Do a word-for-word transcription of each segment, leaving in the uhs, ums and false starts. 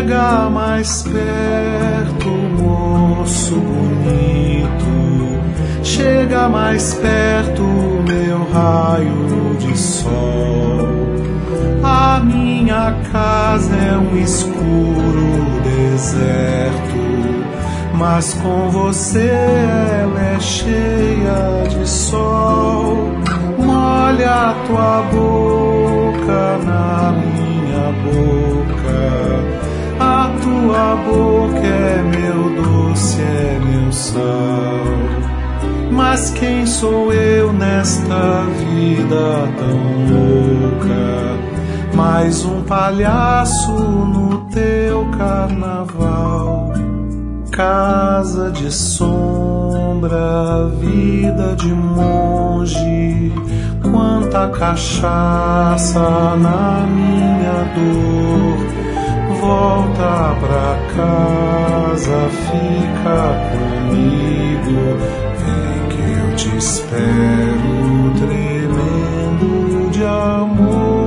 Chega mais perto, moço bonito. Chega mais perto, meu raio de sol. A minha casa é um escuro deserto, mas com você ela é cheia de sol. Molha a tua boca na minha boca. A tua boca é meu doce, é meu sal. Mas quem sou eu nesta vida tão louca? Mais um palhaço no teu carnaval. Casa de sombra, vida de monge. Quanta cachaça na minha dor. Volta pra casa, fica comigo. Vem que eu te espero, tremendo de amor.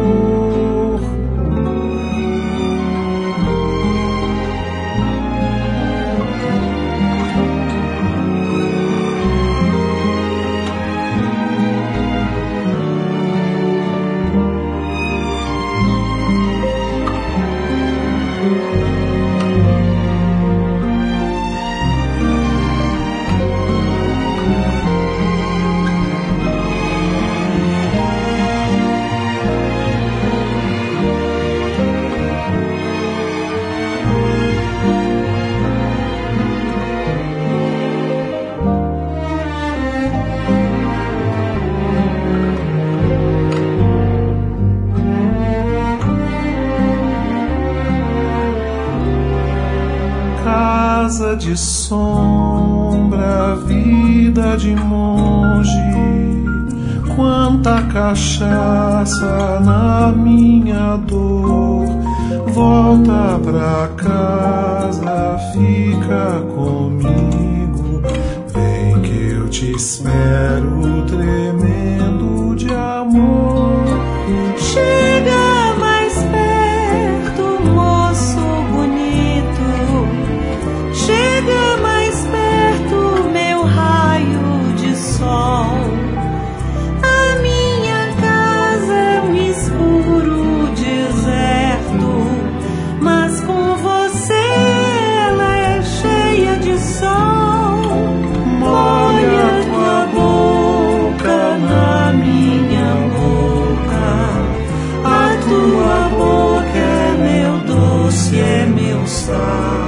Casa de sombra, vida de monge. Quanta cachaça na minha dor. Volta pra casa, fica comigo. Vem que eu te espero, tremendo de amor. Chega mais perto, moço bonito. Chega mais perto, meu raio de sol. A minha casa é um escuro deserto, mas com você ela é cheia de sol. Molha tua boca na minha boca. A tua boca é meu doce, é meu sal.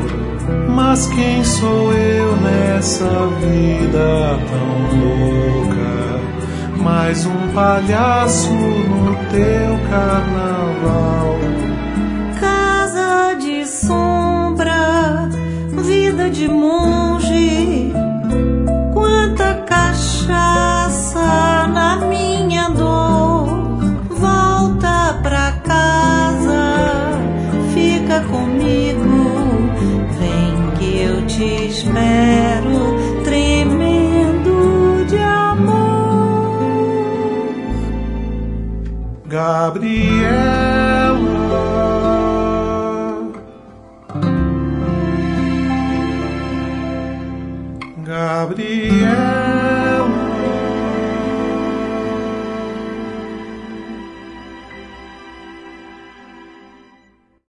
Mas quem sou eu nessa vida tão louca? Mais um palhaço no teu carnaval. Casa de sombra, vida de monge. Quanta cachaça na minha dor. Volta pra casa, fica comigo. Eu te espero, tremendo de amor. Gabriela, Gabriela.